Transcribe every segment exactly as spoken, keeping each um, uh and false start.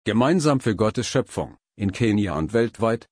Gemeinsam für Gottes Schöpfung, in Kenia und weltweit.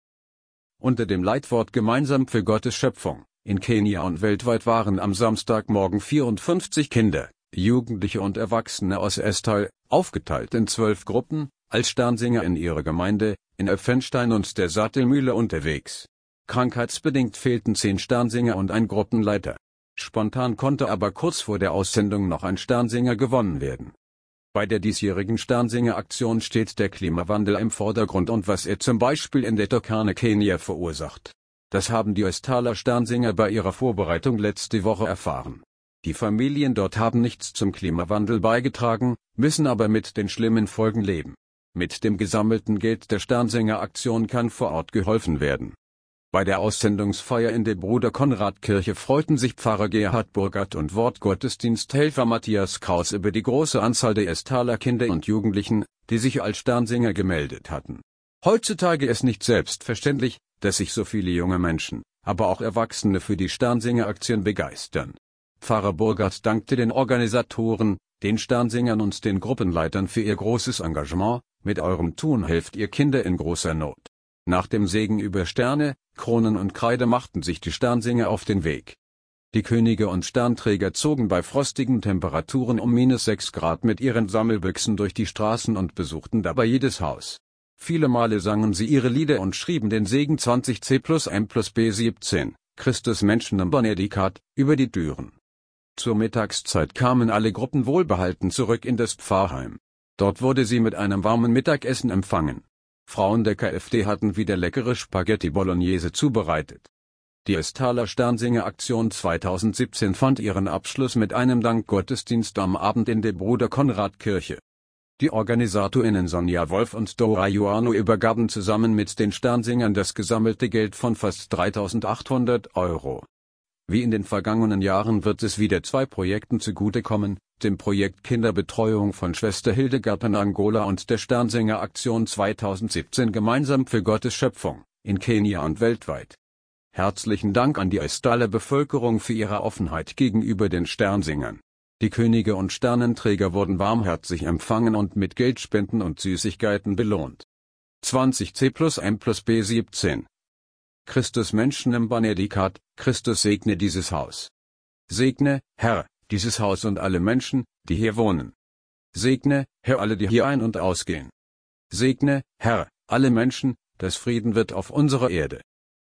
Unter dem Leitwort Gemeinsam für Gottes Schöpfung, in Kenia und weltweit waren am Samstagmorgen vierundfünfzig Kinder, Jugendliche und Erwachsene aus Estal, aufgeteilt in zwölf Gruppen, als Sternsinger in ihrer Gemeinde, in Öffenstein und der Sattelmühle unterwegs. Krankheitsbedingt fehlten zehn Sternsinger und ein Gruppenleiter. Spontan konnte aber kurz vor der Aussendung noch ein Sternsinger gewonnen werden. Bei der diesjährigen Sternsinger-Aktion steht der Klimawandel im Vordergrund und was er zum Beispiel in der Turkana, Kenia verursacht. Das haben die Estaler Sternsinger bei ihrer Vorbereitung letzte Woche erfahren. Die Familien dort haben nichts zum Klimawandel beigetragen, müssen aber mit den schlimmen Folgen leben. Mit dem gesammelten Geld der Sternsinger-Aktion kann vor Ort geholfen werden. Bei der Aussendungsfeier in der Bruder-Konrad-Kirche freuten sich Pfarrer Gerhard Burgert und Wortgottesdiensthelfer Matthias Kraus über die große Anzahl der Estaler Kinder und Jugendlichen, die sich als Sternsinger gemeldet hatten. Heutzutage ist nicht selbstverständlich, dass sich so viele junge Menschen, aber auch Erwachsene für die Sternsinger-Aktion begeistern. Pfarrer Burgert dankte den Organisatoren, den Sternsingern und den Gruppenleitern für ihr großes Engagement. Mit eurem Tun helft ihr Kinder in großer Not. Nach dem Segen über Sterne, Kronen und Kreide machten sich die Sternsinger auf den Weg. Die Könige und Sternträger zogen bei frostigen Temperaturen um minus sechs Grad mit ihren Sammelbüchsen durch die Straßen und besuchten dabei jedes Haus. Viele Male sangen sie ihre Lieder und schrieben den Segen zwanzig C plus M plus B siebzehn, Christus Menschenam Benedicat, über die Türen. Zur Mittagszeit kamen alle Gruppen wohlbehalten zurück in das Pfarrheim. Dort wurde sie mit einem warmen Mittagessen empfangen. Frauen der K f D hatten wieder leckere Spaghetti Bolognese zubereitet. Die Estaler Sternsinger-Aktion zweitausendsiebzehn fand ihren Abschluss mit einem Dankgottesdienst am Abend in der Bruder-Konrad-Kirche. Die OrganisatorInnen Sonja Wolf und Dora Ioano übergaben zusammen mit den Sternsingern das gesammelte Geld von fast dreitausendachthundert Euro. Wie in den vergangenen Jahren wird es wieder zwei Projekten zugutekommen, dem Projekt Kinderbetreuung von Schwester Hildegard in Angola und der Sternsinger-Aktion zweitausendsiebzehn Gemeinsam für Gottes Schöpfung, in Kenia und weltweit. Herzlichen Dank an die Estaler Bevölkerung für ihre Offenheit gegenüber den Sternsingern. Die Könige und Sternenträger wurden warmherzig empfangen und mit Geldspenden und Süßigkeiten belohnt. zwanzig C plus M plus B siebzehn. Christus Menschenam Benedicat, Christus segne dieses Haus. Segne, Herr, dieses Haus und alle Menschen, die hier wohnen. Segne, Herr, alle, die hier ein- und ausgehen. Segne, Herr, alle Menschen, dass Frieden wird auf unserer Erde.